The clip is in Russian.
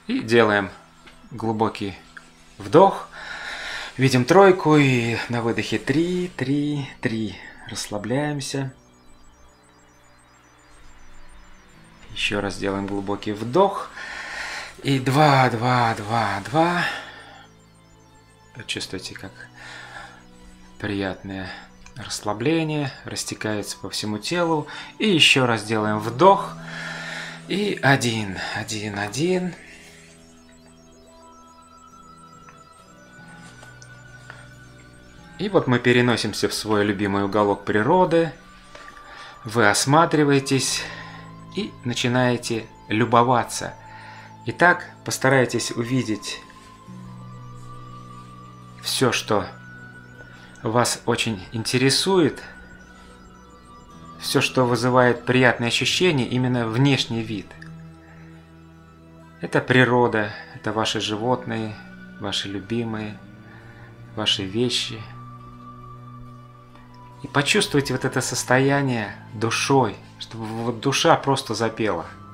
И делаем глубокий вдох. Видим тройку и на выдохе 3, 3, 3. Расслабляемся. Еще раз делаем глубокий вдох. И 2, 2, 2, 2. Чувствуете, как приятное расслабление растекается по всему телу. И еще раз делаем вдох. И 1, 1, 1. И вот мы переносимся в свой любимый уголок природы. Вы осматриваетесь и начинаете любоваться. Итак, постарайтесь увидеть все, что вас очень интересует, все, что вызывает приятные ощущения, именно внешний вид. Это природа, это ваши животные, ваши любимые, ваши вещи. И почувствуйте вот это состояние душой, чтобы вот душа просто запела.